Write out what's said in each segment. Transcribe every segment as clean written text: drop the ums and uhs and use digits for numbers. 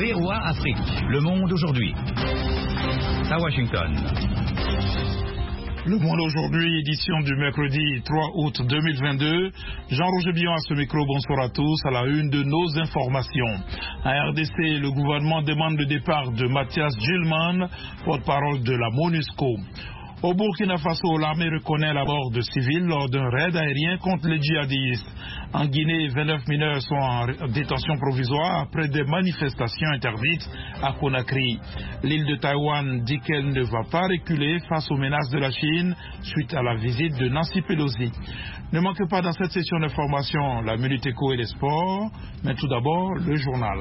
VOA Afrique, le monde aujourd'hui. À Washington. Le Monde aujourd'hui, édition du mercredi 3 août 2022. Jean-Roger Billon à ce micro, bonsoir à tous. À la une de nos informations. À RDC, le gouvernement demande le départ de Mathias Gilman, porte-parole de la MONUSCO. Au Burkina Faso, l'armée reconnaît la mort de civils lors d'un raid aérien contre les djihadistes. En Guinée, 29 mineurs sont en détention provisoire après des manifestations interdites à Conakry. L'île de Taïwan dit qu'elle ne va pas reculer face aux menaces de la Chine suite à la visite de Nancy Pelosi. Ne manquez pas dans cette session d'information la Minute Éco et les sports, mais tout d'abord le journal.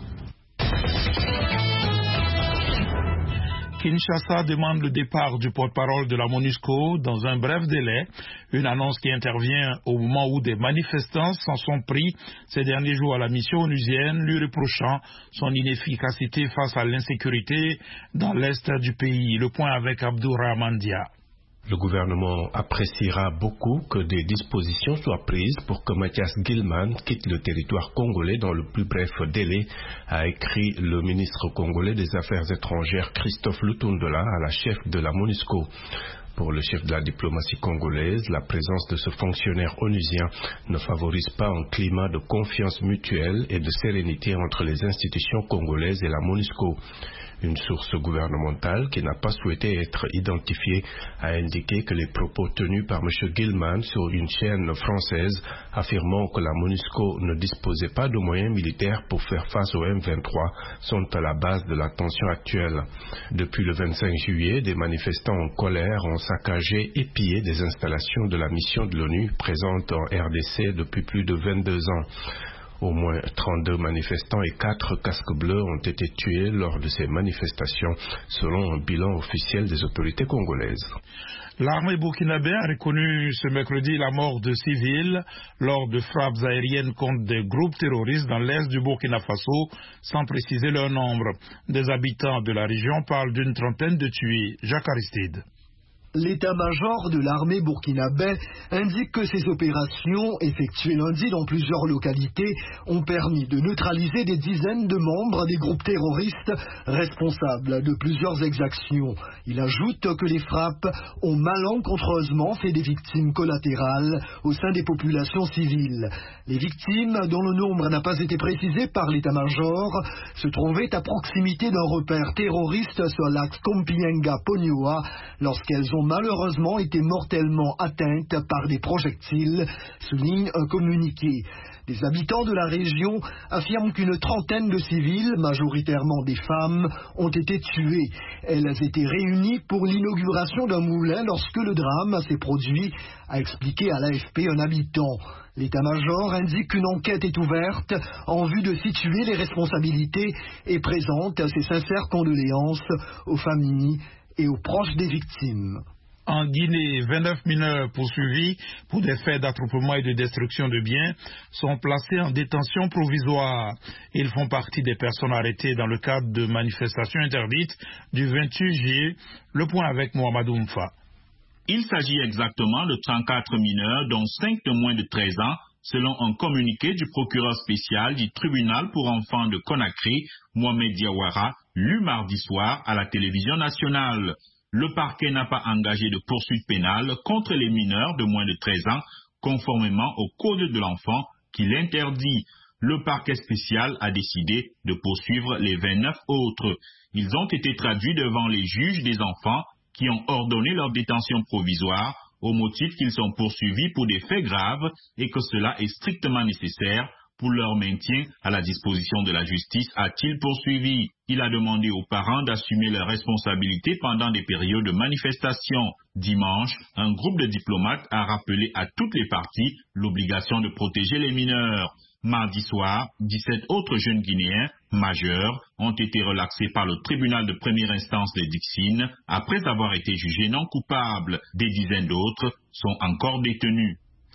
Kinshasa demande le départ du porte-parole de la MONUSCO dans un bref délai, une annonce qui intervient au moment où des manifestants s'en sont pris ces derniers jours à la mission onusienne, lui reprochant son inefficacité face à l'insécurité dans l'est du pays. Le point avec Abdourahmane Dia. Le gouvernement appréciera beaucoup que des dispositions soient prises pour que Mathias Gilman quitte le territoire congolais dans le plus bref délai, a écrit le ministre congolais des Affaires étrangères Christophe Lutundola à la chef de la MONUSCO. Pour le chef de la diplomatie congolaise, la présence de ce fonctionnaire onusien ne favorise pas un climat de confiance mutuelle et de sérénité entre les institutions congolaises et la MONUSCO. Une source gouvernementale qui n'a pas souhaité être identifiée a indiqué que les propos tenus par M. Gilman sur une chaîne française affirmant que la MONUSCO ne disposait pas de moyens militaires pour faire face au M23 sont à la base de la tension actuelle. Depuis le 25 juillet, des manifestants en colère ont saccagé et pillé des installations de la mission de l'ONU présente en RDC depuis plus de 22 ans. Au moins 32 manifestants et 4 casques bleus ont été tués lors de ces manifestations, selon un bilan officiel des autorités congolaises. L'armée burkinabé a reconnu ce mercredi la mort de civils lors de frappes aériennes contre des groupes terroristes dans l'est du Burkina Faso, sans préciser leur nombre. Des habitants de la région parlent d'une trentaine de tués. Jacques Aristide. L'état-major de l'armée burkinabé indique que ces opérations, effectuées lundi dans plusieurs localités, ont permis de neutraliser des dizaines de membres des groupes terroristes responsables de plusieurs exactions. Il ajoute que les frappes ont malencontreusement fait des victimes collatérales au sein des populations civiles. Les victimes, dont le nombre n'a pas été précisé par l'état-major, se trouvaient à proximité d'un repère terroriste sur l'axe Kompienga-Ponyoa lorsqu'elles ont malheureusement été mortellement atteintes par des projectiles, souligne un communiqué. Des habitants de la région affirment qu'une trentaine de civils, majoritairement des femmes, ont été tués. Elles étaient réunies pour l'inauguration d'un moulin lorsque le drame s'est produit, a expliqué à l'AFP un habitant. L'état-major indique qu'une enquête est ouverte en vue de situer les responsabilités et présente ses sincères condoléances aux familles et aux proches des victimes. En Guinée, 29 mineurs poursuivis pour des faits d'attroupement et de destruction de biens sont placés en détention provisoire. Ils font partie des personnes arrêtées dans le cadre de manifestations interdites du 28 juillet. Le point avec Mohamed Oumfa. Il s'agit exactement de 34 mineurs, dont 5 de moins de 13 ans, selon un communiqué du procureur spécial du tribunal pour enfants de Conakry, Mohamed Diawara, lu mardi soir à la télévision nationale. Le parquet n'a pas engagé de poursuite pénale contre les mineurs de moins de 13 ans, conformément au Code de l'enfant qui l'interdit. Le parquet spécial a décidé de poursuivre les 29 autres. Ils ont été traduits devant les juges des enfants qui ont ordonné leur détention provisoire au motif qu'ils sont poursuivis pour des faits graves et que cela est strictement nécessaire pour leur maintien à la disposition de la justice, a-t-il poursuivi. Il a demandé aux parents d'assumer leurs responsabilités pendant des périodes de manifestation. Dimanche, un groupe de diplomates a rappelé à toutes les parties l'obligation de protéger les mineurs. Mardi soir, 17 autres jeunes Guinéens majeurs ont été relaxés par le tribunal de première instance de Dixine après avoir été jugés non coupables. Des dizaines d'autres sont encore détenus.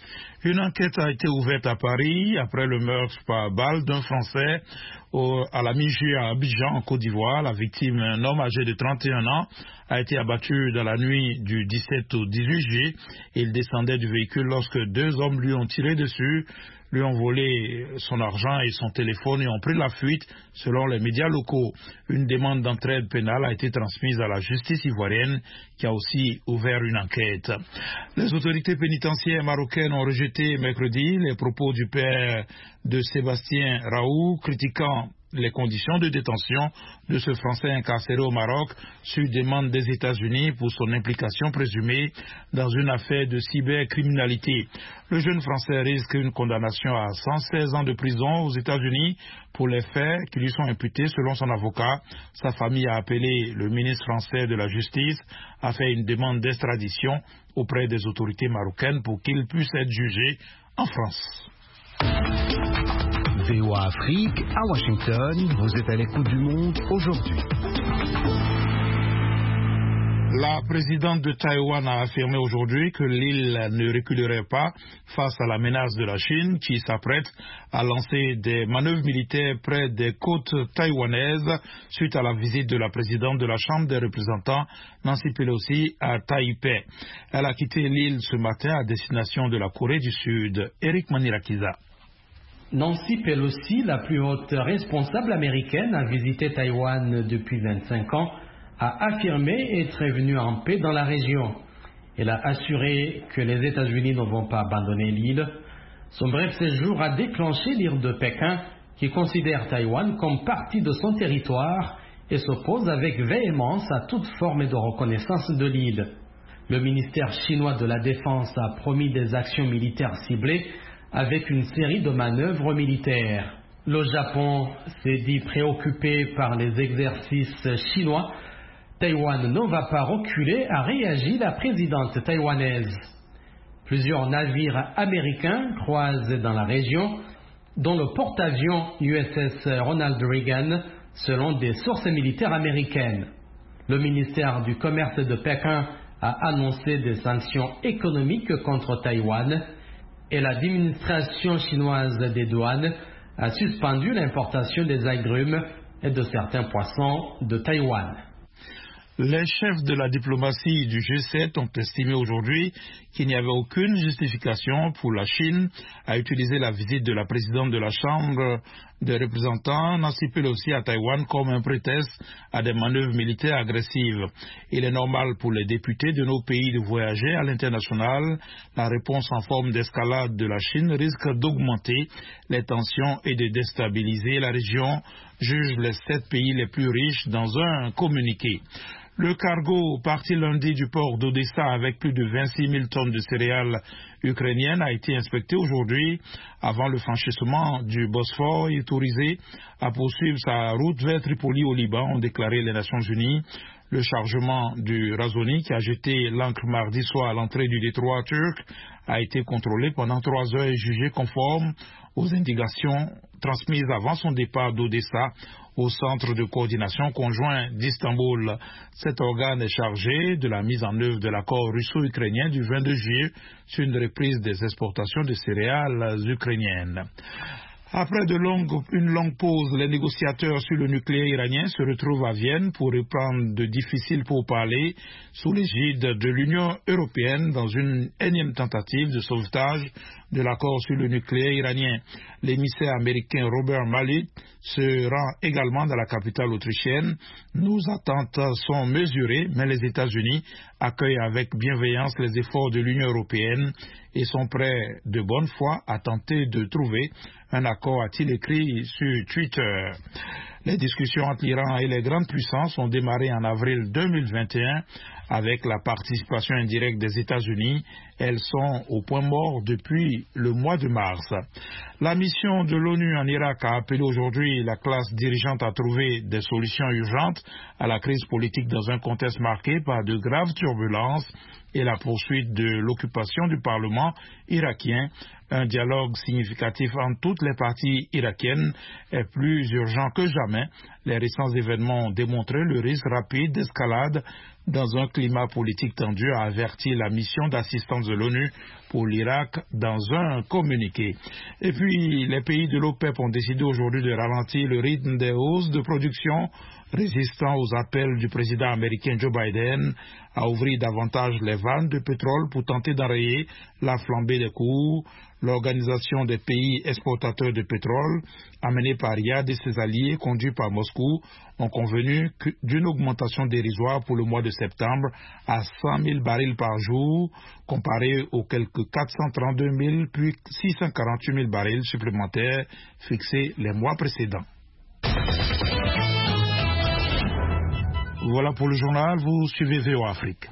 Une enquête a été ouverte à Paris après le meurtre par balle d'un Français à la mi-juillet à Abidjan, en Côte d'Ivoire. La victime, un homme âgé de 31 ans, a été abattu dans la nuit du 17 au 18 juillet. Il descendait du véhicule lorsque deux hommes lui ont tiré dessus, lui ont volé son argent et son téléphone et ont pris la fuite, selon les médias locaux. Une demande d'entraide pénale a été transmise à la justice ivoirienne, qui a aussi ouvert une enquête. Les autorités pénitentiaires marocaines ont rejeté mercredi les propos du père de Sébastien Raoult, critiquant les conditions de détention de ce Français incarcéré au Maroc sur demande des États-Unis pour son implication présumée dans une affaire de cybercriminalité. Le jeune Français risque une condamnation à 116 ans de prison aux États-Unis pour les faits qui lui sont imputés selon son avocat. Sa famille a appelé le ministre français de la Justice à faire une demande d'extradition auprès des autorités marocaines pour qu'il puisse être jugé en France. VOA Afrique, à Washington, vous êtes à l'écoute du monde aujourd'hui. La présidente de Taïwan a affirmé aujourd'hui que l'île ne reculerait pas face à la menace de la Chine qui s'apprête à lancer des manœuvres militaires près des côtes taïwanaises suite à la visite de la présidente de la Chambre des représentants, Nancy Pelosi, à Taipei. Elle a quitté l'île ce matin à destination de la Corée du Sud. Eric Manirakiza. Nancy Pelosi, la plus haute responsable américaine, a visité Taïwan depuis 25 ans, a affirmé être venue en paix dans la région. Elle a assuré que les États-Unis ne vont pas abandonner l'île. Son bref séjour a déclenché l'ire de Pékin, qui considère Taïwan comme partie de son territoire et s'oppose avec véhémence à toute forme de reconnaissance de l'île. Le ministère chinois de la Défense a promis des actions militaires ciblées avec une série de manœuvres militaires. Le Japon s'est dit préoccupé par les exercices chinois. Taïwan ne va pas reculer, a réagi la présidente taïwanaise. Plusieurs navires américains croisent dans la région, dont le porte-avions USS Ronald Reagan, selon des sources militaires américaines. Le ministère du Commerce de Pékin a annoncé des sanctions économiques contre Taïwan et l'administration chinoise des douanes a suspendu l'importation des agrumes et de certains poissons de Taïwan. Les chefs de la diplomatie du G7 ont estimé aujourd'hui qu'il n'y avait aucune justification pour la Chine à utiliser la visite de la présidente de la Chambre des représentants, Nancy Pelosi, à Taïwan comme un prétexte à des manœuvres militaires agressives. Il est normal pour les députés de nos pays de voyager à l'international. La réponse en forme d'escalade de la Chine risque d'augmenter les tensions et de déstabiliser la région, jugent les 7 pays les plus riches dans un communiqué. Le cargo parti lundi du port d'Odessa avec plus de 26 000 tonnes de céréales ukrainiennes a été inspecté aujourd'hui avant le franchissement du Bosphore et autorisé à poursuivre sa route vers Tripoli au Liban, ont déclaré les Nations Unies. Le chargement du Razoni, qui a jeté l'ancre mardi soir à l'entrée du détroit turc, a été contrôlé pendant 3 heures et jugé conforme aux indications transmises avant son départ d'Odessa au Centre de coordination conjoint d'Istanbul. Cet organe est chargé de la mise en œuvre de l'accord russo-ukrainien du 22 juillet sur une reprise des exportations de céréales ukrainiennes. Après une longue pause, les négociateurs sur le nucléaire iranien se retrouvent à Vienne pour reprendre de difficiles pourparlers sous l'égide de l'Union européenne dans une énième tentative de sauvetage de l'accord sur le nucléaire iranien. L'émissaire américain Robert Malley se rend également dans la capitale autrichienne. Nos attentes sont mesurées, mais les États-Unis accueillent avec bienveillance les efforts de l'Union européenne et sont prêts de bonne foi à tenter de trouver un accord, a-t-il écrit sur Twitter. Les discussions entre l'Iran et les grandes puissances ont démarré en avril 2021 avec la participation indirecte des États-Unis. Elles sont au point mort depuis le mois de mars. La mission de l'ONU en Irak a appelé aujourd'hui la classe dirigeante à trouver des solutions urgentes à la crise politique dans un contexte marqué par de graves turbulences et la poursuite de l'occupation du Parlement irakien. Un dialogue significatif entre toutes les parties irakiennes est plus urgent que jamais. Les récents événements ont démontré le risque rapide d'escalade dans un climat politique tendu, a averti la mission d'assistance de l'ONU pour l'Irak dans un communiqué. Et puis, les pays de l'OPEP ont décidé aujourd'hui de ralentir le rythme des hausses de production, résistant aux appels du président américain Joe Biden à ouvrir davantage les vannes de pétrole pour tenter d'enrayer la flambée des cours. L'Organisation des pays exportateurs de pétrole, amenée par Riyad et ses alliés, conduits par Moscou, ont convenu d'une augmentation dérisoire pour le mois de septembre à 100 000 barils par jour, comparé aux quelques 432 000 puis 648 000 barils supplémentaires fixés les mois précédents. Voilà pour le journal, vous suivez VOA Afrique.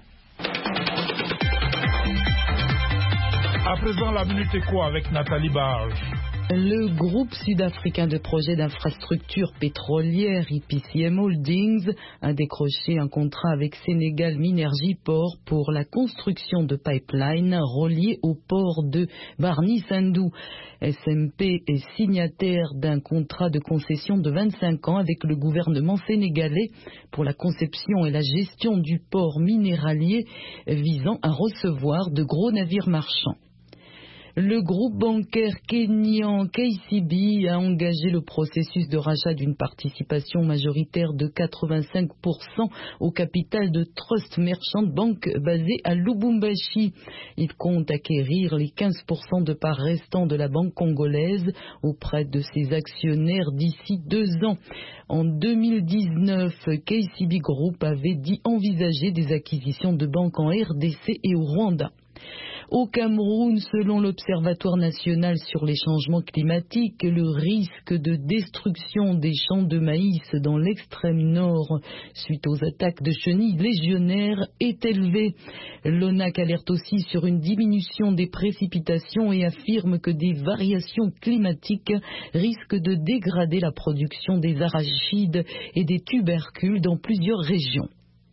À présent, la Minute Éco avec Nathalie Barge. Le groupe sud-africain de projets d'infrastructures pétrolières IPCM Holdings a décroché un contrat avec Sénégal Minergie Port pour la construction de pipelines reliés au port de Bargny-Sendou. SMP est signataire d'un contrat de concession de 25 ans avec le gouvernement sénégalais pour la conception et la gestion du port minéralier visant à recevoir de gros navires marchands. Le groupe bancaire kényan KCB a engagé le processus de rachat d'une participation majoritaire de 85% au capital de Trust Merchant Bank basé à Lubumbashi. Il compte acquérir les 15% de parts restants de la banque congolaise auprès de ses actionnaires d'ici 2 ans. En 2019, KCB Group avait dit envisager des acquisitions de banques en RDC et au Rwanda. Au Cameroun, selon l'Observatoire national sur les changements climatiques, le risque de destruction des champs de maïs dans l'extrême nord suite aux attaques de chenilles légionnaires est élevé. L'ONAC alerte aussi sur une diminution des précipitations et affirme que des variations climatiques risquent de dégrader la production des arachides et des tubercules dans plusieurs régions.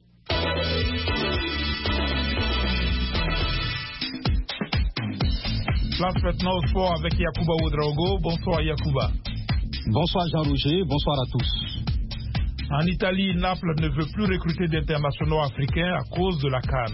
Place maintenant au sport avec Yacouba Ouedraogo. Bonsoir Yacouba. Bonsoir Jean-Roger, bonsoir à tous. En Italie, Naples ne veut plus recruter d'internationaux africains à cause de la CAN.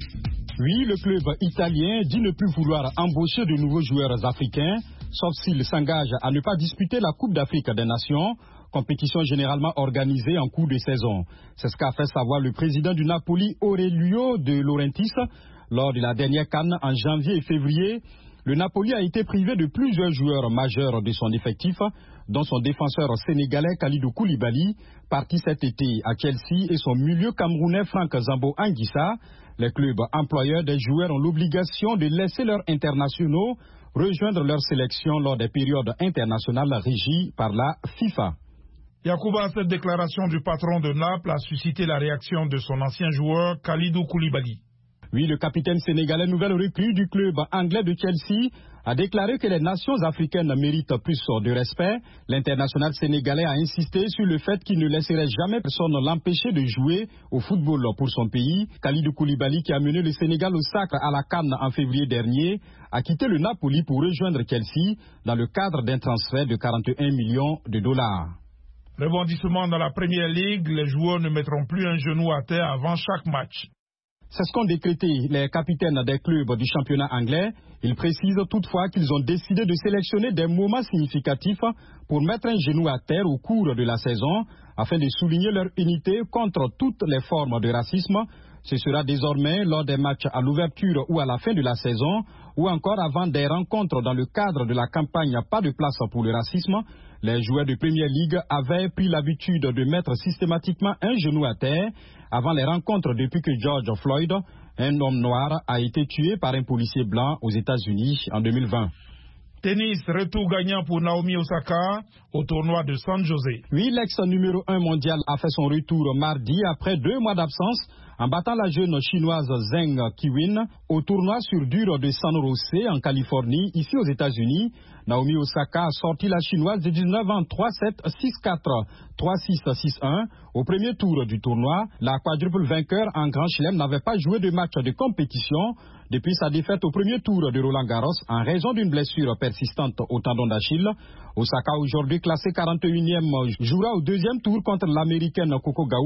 Oui, le club italien dit ne plus vouloir embaucher de nouveaux joueurs africains, sauf s'il s'engage à ne pas disputer la Coupe d'Afrique des Nations, compétition généralement organisée en cours de saison. C'est ce qu'a fait savoir le président du Napoli, Aurelio De Laurentiis, lors de la dernière CAN en janvier et février. Le Napoli a été privé de plusieurs joueurs majeurs de son effectif, dont son défenseur sénégalais Kalidou Koulibaly, parti cet été à Chelsea, et son milieu camerounais Franck Zambo Anguissa. Les clubs employeurs des joueurs ont l'obligation de laisser leurs internationaux rejoindre leur sélection lors des périodes internationales régies par la FIFA. Yacouba, cette déclaration du patron de Naples a suscité la réaction de son ancien joueur Kalidou Koulibaly. Oui, le capitaine sénégalais, nouvelle recrue du club anglais de Chelsea, a déclaré que les nations africaines méritent plus de respect. L'international sénégalais a insisté sur le fait qu'il ne laisserait jamais personne l'empêcher de jouer au football pour son pays. Kalidou Koulibaly, qui a mené le Sénégal au sacre à la CAN en février dernier, a quitté le Napoli pour rejoindre Chelsea dans le cadre d'un transfert de 41 millions de dollars. Rebondissement dans la Premier League, les joueurs ne mettront plus un genou à terre avant chaque match. C'est ce qu'ont décrété les capitaines des clubs du championnat anglais. Ils précisent toutefois qu'ils ont décidé de sélectionner des moments significatifs pour mettre un genou à terre au cours de la saison afin de souligner leur unité contre toutes les formes de racisme. Ce sera désormais lors des matchs à l'ouverture ou à la fin de la saison ou encore avant des rencontres dans le cadre de la campagne Pas de place pour le racisme. Les joueurs de Premier League avaient pris l'habitude de mettre systématiquement un genou à terre avant les rencontres depuis que George Floyd, un homme noir, a été tué par un policier blanc aux États-Unis en 2020. Tennis, retour gagnant pour Naomi Osaka au tournoi de San José. Oui, l'ex numéro 1 mondial a fait son retour mardi après 2 mois d'absence en battant la jeune chinoise Zheng Qiwen au tournoi sur dur de San José en Californie, ici aux États-Unis. Naomi Osaka a sorti la chinoise de 19 ans 3-7, 6-4, 3-6, 6-1 au premier tour du tournoi. La quadruple vainqueur en Grand Chelem n'avait pas joué de match de compétition depuis sa défaite au premier tour de Roland Garros en raison d'une blessure persistante au tendon d'Achille. Osaka, aujourd'hui classée 41e, jouera au deuxième tour contre l'américaine Coco Gauff.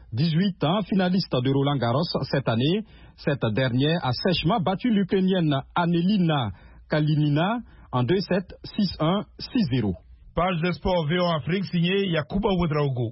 18 ans, finaliste de Roland Garros cette année. Cette dernière a sèchement battu l'Ukrainienne Anelina Kalinina en 2-7, 6-1, 6-0. Page de sport VOA Afrique signée Yacouba Ouedraogo.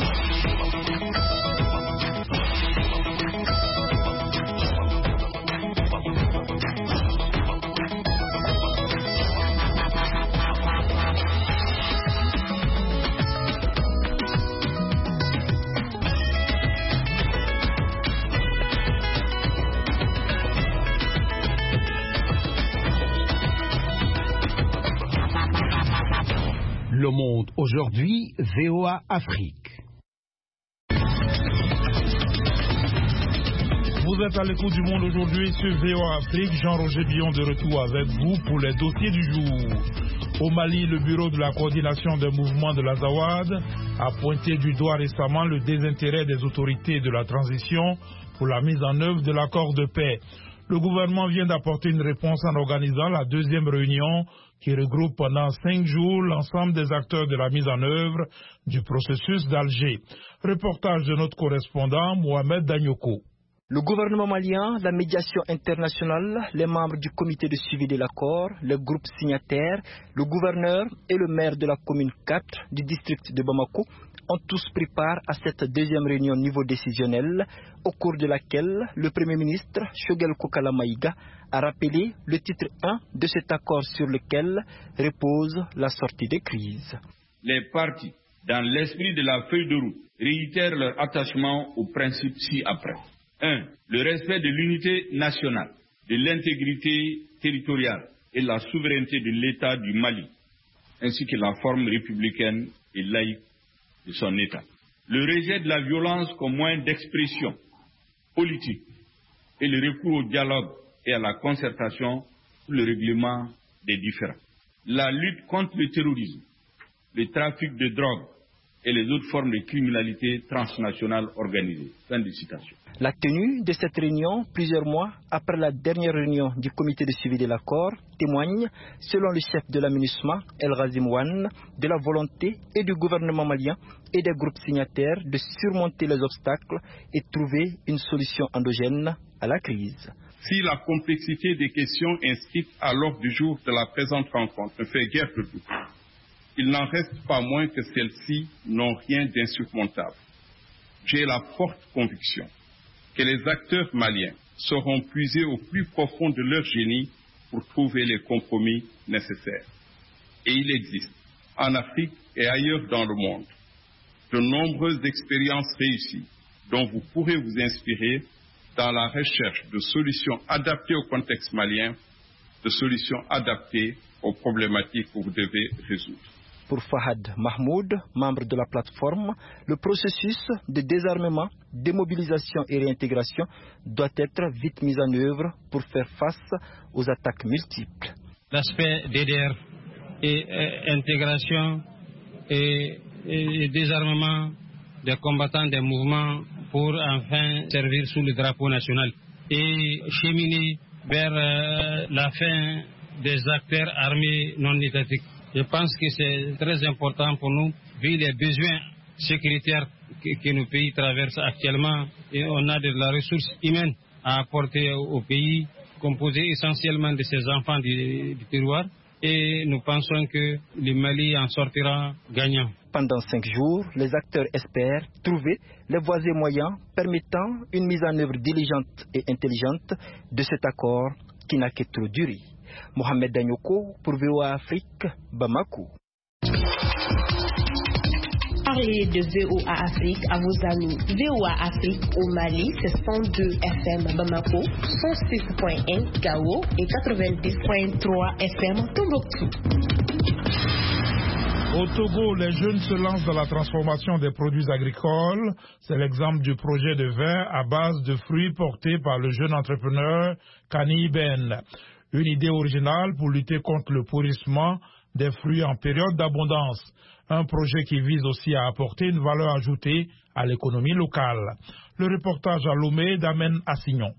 Le Monde aujourd'hui, VOA Afrique. Vous êtes à l'écoute du Monde aujourd'hui sur VOA Afrique. Jean-Roger Billon de retour avec vous pour les dossiers du jour. Au Mali, le bureau de la coordination des mouvements de l'Azawad a pointé du doigt récemment le désintérêt des autorités de la transition pour la mise en œuvre de l'accord de paix. Le gouvernement vient d'apporter une réponse en organisant la deuxième réunion qui regroupe pendant 5 jours l'ensemble des acteurs de la mise en œuvre du processus d'Alger. Reportage de notre correspondant Mohamed Danyoko. Le gouvernement malien, la médiation internationale, les membres du comité de suivi de l'accord, le groupe signataire, le gouverneur et le maire de la commune 4 du district de Bamako ont tous pris part à cette deuxième réunion niveau décisionnel, au cours de laquelle le Premier ministre Shogel Kokala Maïga a rappelé le titre 1 de cet accord sur lequel repose la sortie des crises. Les partis, dans l'esprit de la feuille de route, réitèrent leur attachement aux principes ci-après. 1. Le respect de l'unité nationale, de l'intégrité territoriale et la souveraineté de l'État du Mali, ainsi que la forme républicaine et laïque de son État. Le rejet de la violence comme moyen d'expression politique et le recours au dialogue et à la concertation pour le règlement des différends. La lutte contre le terrorisme, le trafic de drogue et les autres formes de criminalité transnationale organisée. Fin de citation. La tenue de cette réunion, plusieurs mois après la dernière réunion du comité de suivi de l'accord, témoigne, selon le chef de la MINUSMA, El Ghazim Wan, de la volonté et du gouvernement malien et des groupes signataires de surmonter les obstacles et trouver une solution endogène à la crise. Si la complexité des questions inscrites à l'ordre du jour de la présente rencontre ne fait guère de doute, il n'en reste pas moins que celles-ci n'ont rien d'insurmontable. J'ai la forte conviction que les acteurs maliens sauront puiser au plus profond de leur génie pour trouver les compromis nécessaires. Et il existe, en Afrique et ailleurs dans le monde, de nombreuses expériences réussies dont vous pourrez vous inspirer dans la recherche de solutions adaptées au contexte malien, de solutions adaptées aux problématiques que vous devez résoudre. Pour Fahad Mahmoud, membre de la plateforme, le processus de désarmement, démobilisation et réintégration doit être vite mis en œuvre pour faire face aux attaques multiples. L'aspect DDR et intégration et désarmement des combattants des mouvements pour enfin servir sous le drapeau national et cheminer vers la fin des acteurs armés non étatiques. Je pense que c'est très important pour nous, vu les besoins sécuritaires que nos pays traversent actuellement. Et on a de la ressource humaine à apporter au pays, composé essentiellement de ces enfants du terroir. Et nous pensons que le Mali en sortira gagnant. Pendant 5 jours, les acteurs espèrent trouver les voies et moyens permettant une mise en œuvre diligente et intelligente de cet accord qui n'a que trop duré. Mohamed Danyoko pour VOA Afrique, Bamako. Parlez de VOA Afrique à vos amis. VOA Afrique au Mali, c'est 102 FM Bamako, 106.1 Gao et 90.3 FM Tombouctou. Au Togo, les jeunes se lancent dans la transformation des produits agricoles. C'est l'exemple du projet de vin à base de fruits porté par le jeune entrepreneur Kani Ben. Une idée originale pour lutter contre le pourrissement des fruits en période d'abondance. Un projet qui vise aussi à apporter une valeur ajoutée à l'économie locale. Le reportage à Lomé d'Amen Assignon.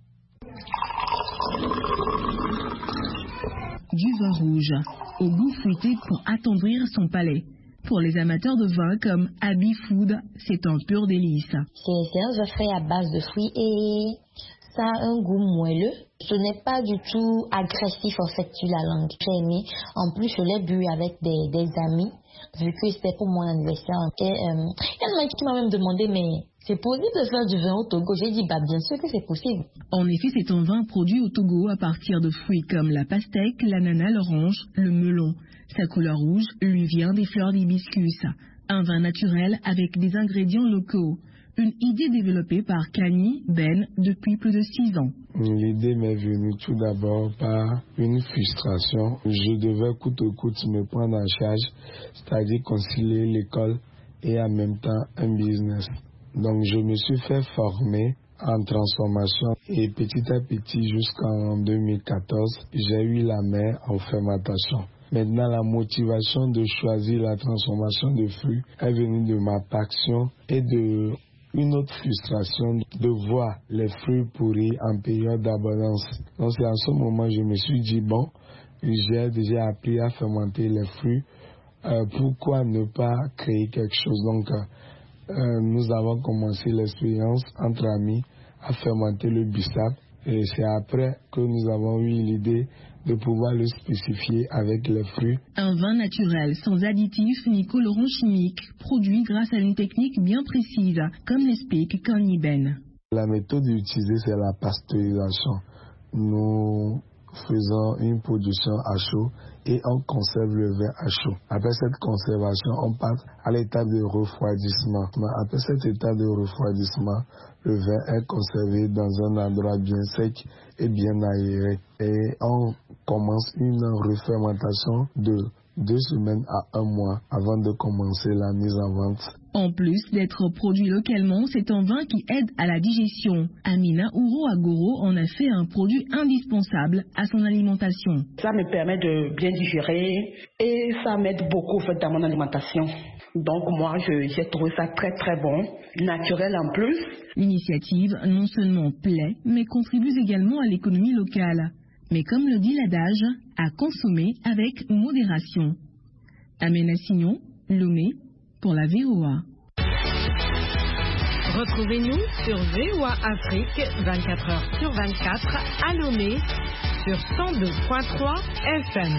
Du vin rouge, au goût fruité pour attendrir son palais. Pour les amateurs de vin comme Abbey Food, c'est un pur délice. C'est un vin frais à base de fruits et ça a un goût moelleux. Ce n'est pas du tout agressif en fait sur la langue. J'ai aimé. En plus, je l'ai bu avec des amis, vu que c'était pour mon anniversaire. Il y a un mec qui m'a même demandé, mais c'est possible de faire du vin au Togo? J'ai dit, bien sûr que c'est possible. En effet, c'est un vin produit au Togo à partir de fruits comme la pastèque, l'ananas, l'orange, le melon. Sa couleur rouge lui vient des fleurs d'hibiscus. Un vin naturel avec des ingrédients locaux. Une idée développée par Kani Ben depuis plus de 6 ans. L'idée m'est venue tout d'abord par une frustration. Je devais coûte que coûte me prendre en charge, c'est-à-dire concilier l'école et en même temps un business. Donc je me suis fait former en transformation et petit à petit jusqu'en 2014, j'ai eu la main en fermentation. Maintenant, la motivation de choisir la transformation de fruits est venue de ma passion et de une autre frustration de voir les fruits pourris en période d'abondance. Donc c'est à ce moment que je me suis dit, bon, j'ai déjà appris à fermenter les fruits, pourquoi ne pas créer quelque chose? Donc nous avons commencé l'expérience entre amis à fermenter le bissap et c'est après que nous avons eu l'idée de pouvoir le spécifier avec les fruits. Un vin naturel sans additifs ni colorants chimiques, produit grâce à une technique bien précise, comme l'explique Kani Ben. La méthode utilisée, c'est la pasteurisation. Nous faisons une production à chaud et on conserve le vin à chaud. Après cette conservation, on passe à l'étape de refroidissement. Après cette étape de refroidissement, le vin est conservé dans un endroit bien sec et bien aéré. Et on commence une refermentation de 2 semaines à 1 mois avant de commencer la mise en vente. En plus d'être produit localement, c'est un vin qui aide à la digestion. Amina Ouro-Agoro en a fait un produit indispensable à son alimentation. Ça me permet de bien digérer et ça m'aide beaucoup en fait, dans mon alimentation. Donc moi, j'ai trouvé ça très très bon, naturel en plus. L'initiative non seulement plaît, mais contribue également à l'économie locale. Mais comme le dit l'adage, à consommer avec modération. Amena Signon, Lomé, pour la VOA. Retrouvez-nous sur VOA Afrique 24h sur 24 à Lomé sur 102.3 FM.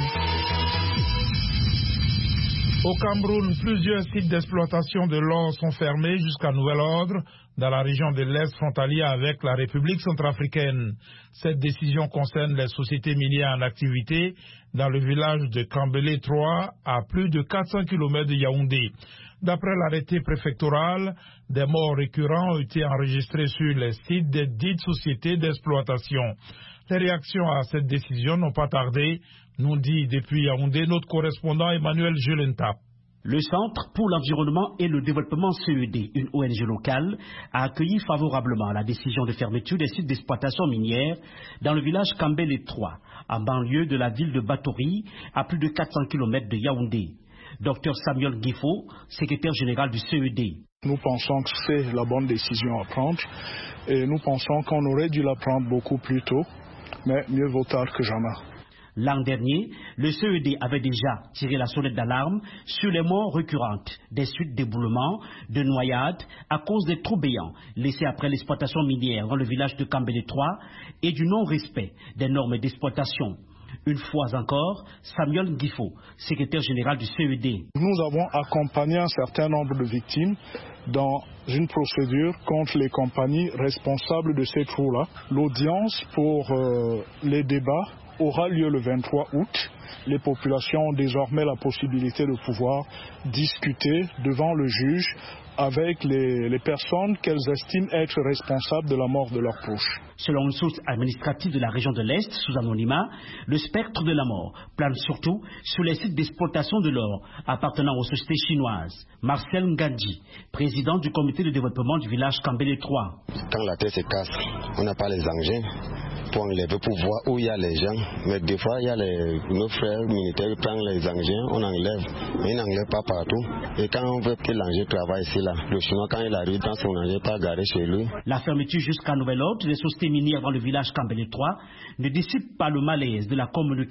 Au Cameroun, plusieurs sites d'exploitation de l'or sont fermés jusqu'à nouvel ordre dans la région de l'Est frontalière avec la République centrafricaine. Cette décision concerne les sociétés minières en activité dans le village de Kambélé 3 à plus de 400 km de Yaoundé. D'après l'arrêté préfectoral, des morts récurrents ont été enregistrés sur les sites des dites sociétés d'exploitation. Les réactions à cette décision n'ont pas tardé, nous dit depuis Yaoundé notre correspondant Emmanuel Gelentap. Le Centre pour l'environnement et le développement CED, une ONG locale, a accueilli favorablement la décision de fermeture des sites d'exploitation minière dans le village Kambélé 3, en banlieue de la ville de Batori, à plus de 400 km de Yaoundé. Dr Samuel Guifo, secrétaire général du CED. Nous pensons que c'est la bonne décision à prendre et nous pensons qu'on aurait dû la prendre beaucoup plus tôt, mais mieux vaut tard que jamais. L'an dernier, le CED avait déjà tiré la sonnette d'alarme sur les morts récurrentes des suites d'éboulements, de noyades à cause des trous béants laissés après l'exploitation minière dans le village de Kambélé 3 et du non-respect des normes d'exploitation. Une fois encore, Samuel Guifo, secrétaire général du CED. Nous avons accompagné un certain nombre de victimes dans une procédure contre les compagnies responsables de ces trous-là. L'audience pour les débats aura lieu le 23 août. Les populations ont désormais la possibilité de pouvoir discuter devant le juge avec les personnes qu'elles estiment être responsables de la mort de leurs proches. Selon une source administrative de la région de l'Est, sous anonymat, le spectre de la mort plane surtout sur les sites d'exploitation de l'or appartenant aux sociétés chinoises. Marcel Ngandji, président du comité de développement du village Kambélé 3. Quand la terre se casse, on n'a pas les engins pour enlever, pour voir où il y a les gens. Mais des fois, il y a nos frères militaires qui prennent les engins, on enlève, mais ils n'enlèvent pas partout. Et quand on veut que l'engin travaille ici, là, le Chinois, quand il arrive dans son engin, pas garé chez lui. La fermeture jusqu'à nouvel ordre des sociétés minières dans le village Kambélé 3 ne dissipe pas le malaise de la communauté.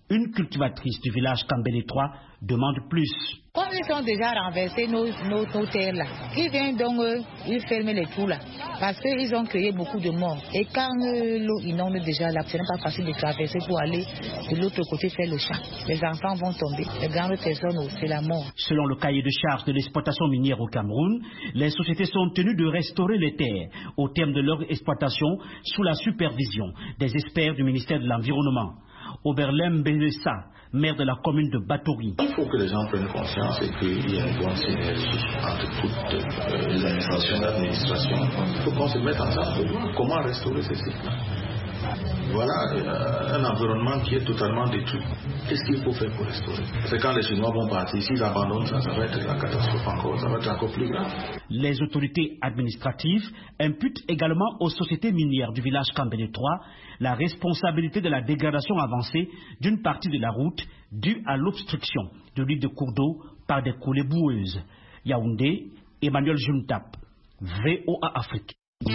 Une cultivatrice du village Kambele 3 demande plus. Comme ils ont déjà renversé nos terres là, ils viennent donc ils ferment les trous là, parce qu'ils ont créé beaucoup de morts. Et quand l'eau inonde déjà là, ce n'est pas facile de traverser pour aller de l'autre côté faire le champ. Les enfants vont tomber, les grandes personnes c'est la mort. Selon le cahier de charge de l'exploitation minière au Cameroun, les sociétés sont tenues de restaurer les terres au terme de leur exploitation sous la supervision des experts du ministère de l'Environnement. Oberlem Belessa, maire de la commune de Batouri. Il faut que les gens prennent conscience et qu'il y ait une bonne synergie entre toutes les administrations et l'administration. Il faut qu'on se mette ensemble. Comment restaurer ces sites-là? Voilà un environnement qui est totalement détruit. Qu'est-ce qu'il faut faire pour restaurer? C'est quand les Chinois vont partir, s'ils abandonnent ça, ça va être la catastrophe encore, ça va être encore plus grave. Les autorités administratives imputent également aux sociétés minières du village Kambele 3 la responsabilité de la dégradation avancée d'une partie de la route due à l'obstruction de l'île de cours d'eau par des coulées boueuses. Yaoundé, Emmanuel Juntap, VOA Afrique.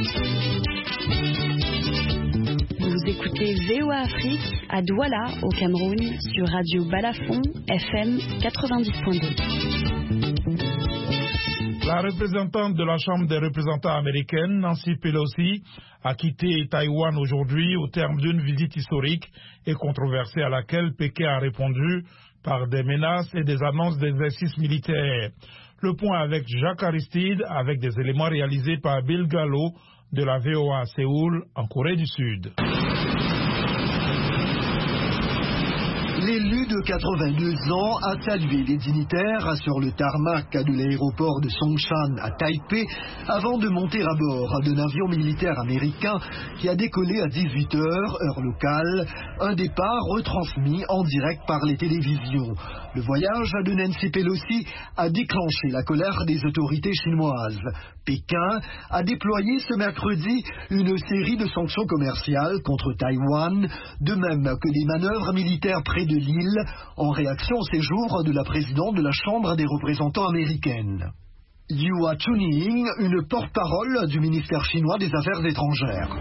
Vous écoutez VOA Afrique à Douala, au Cameroun, sur Radio Balafon, FM 90.2. La représentante de la Chambre des représentants américaine, Nancy Pelosi, a quitté Taïwan aujourd'hui au terme d'une visite historique et controversée à laquelle Pékin a répondu par des menaces et des annonces d'exercices militaires. Le point avec Jacques Aristide, avec des éléments réalisés par Bill Gallo de la VOA à Séoul, en Corée du Sud. L'élu de 82 ans a salué les dignitaires sur le tarmac de l'aéroport de Songshan à Taipei avant de monter à bord d'un avion militaire américain qui a décollé à 18h, heure locale, un départ retransmis en direct par les télévisions. Le voyage de Nancy Pelosi a déclenché la colère des autorités chinoises. Pékin a déployé ce mercredi une série de sanctions commerciales contre Taïwan, de même que des manœuvres militaires près de l'île, en réaction au séjour de la présidente de la Chambre des représentants américaine. Yua Chunying, une porte-parole du ministère chinois des Affaires étrangères.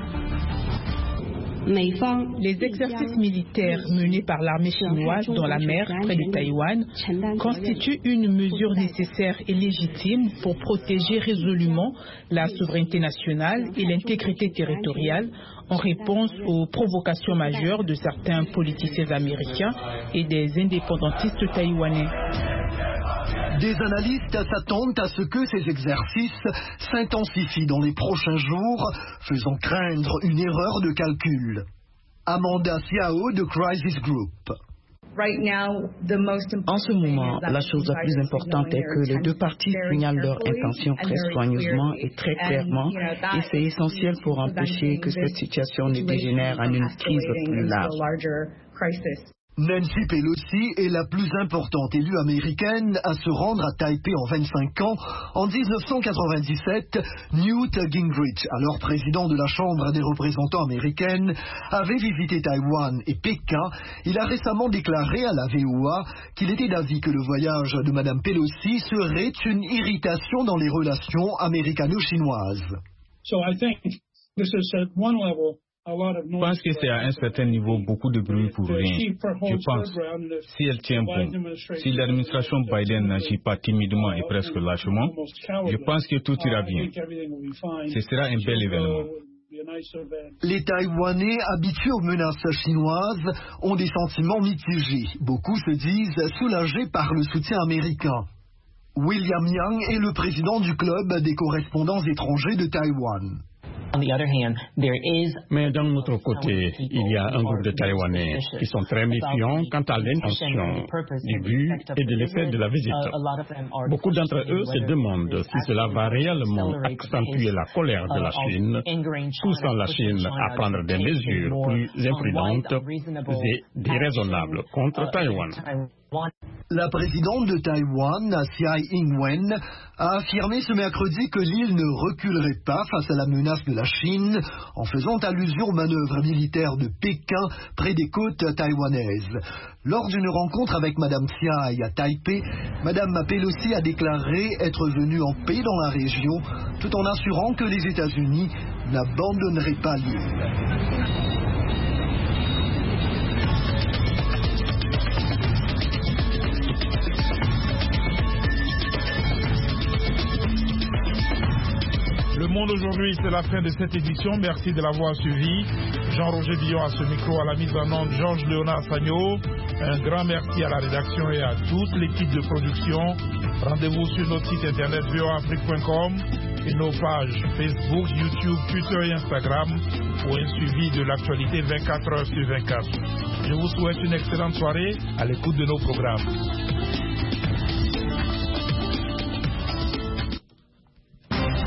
Les exercices militaires menés par l'armée chinoise dans la mer près de Taïwan constituent une mesure nécessaire et légitime pour protéger résolument la souveraineté nationale et l'intégrité territoriale en réponse aux provocations majeures de certains politiciens américains et des indépendantistes taïwanais. Des analystes s'attendent à ce que ces exercices s'intensifient dans les prochains jours, faisant craindre une erreur de calcul. Amanda Siao de Crisis Group. En ce moment, la chose la plus importante est que les deux parties signalent leurs intentions très soigneusement et très clairement, et c'est essentiel pour empêcher que cette situation ne dégénère en une crise plus large. Nancy Pelosi est la plus importante élue américaine à se rendre à Taipei en 25 ans. En 1997, Newt Gingrich, alors président de la Chambre des représentants américaine, avait visité Taïwan et Pékin. Il a récemment déclaré à la VOA qu'il était d'avis que le voyage de Mme Pelosi serait une irritation dans les relations américano-chinoises. Je pense que c'est à un certain niveau beaucoup de bruit pour rien. Je pense, si elle tient bon, si l'administration Biden n'agit pas timidement et presque lâchement, je pense que tout ira bien. Ce sera un bel événement. Les Taïwanais habitués aux menaces chinoises ont des sentiments mitigés. Beaucoup se disent soulagés par le soutien américain. William Yang est le président du club des correspondants étrangers de Taïwan. Mais d'un autre côté, il y a un groupe de Taïwanais qui sont très méfiants quant à l'intention, du but et de l'effet de la visite. Beaucoup d'entre eux se demandent si cela va réellement accentuer la colère de la Chine, poussant la Chine à prendre des mesures plus imprudentes et déraisonnables contre Taïwan. La présidente de Taïwan, Tsai Ing-wen, a affirmé ce mercredi que l'île ne reculerait pas face à la menace de la Chine en faisant allusion aux manœuvres militaires de Pékin près des côtes taïwanaises. Lors d'une rencontre avec Mme Tsai à Taipei, Mme Pelosi a déclaré être venue en paix dans la région tout en assurant que les États-Unis n'abandonneraient pas l'île. Le Monde aujourd'hui, c'est la fin de cette édition. Merci de l'avoir suivi. Jean-Roger Billon à ce micro, à la mise en onde, Georges Léonard Sagno. Un grand merci à la rédaction et à toute l'équipe de production. Rendez-vous sur notre site internet voaafrique.com et nos pages Facebook, YouTube, Twitter et Instagram pour un suivi de l'actualité 24 heures sur 24. Je vous souhaite une excellente soirée à l'écoute de nos programmes.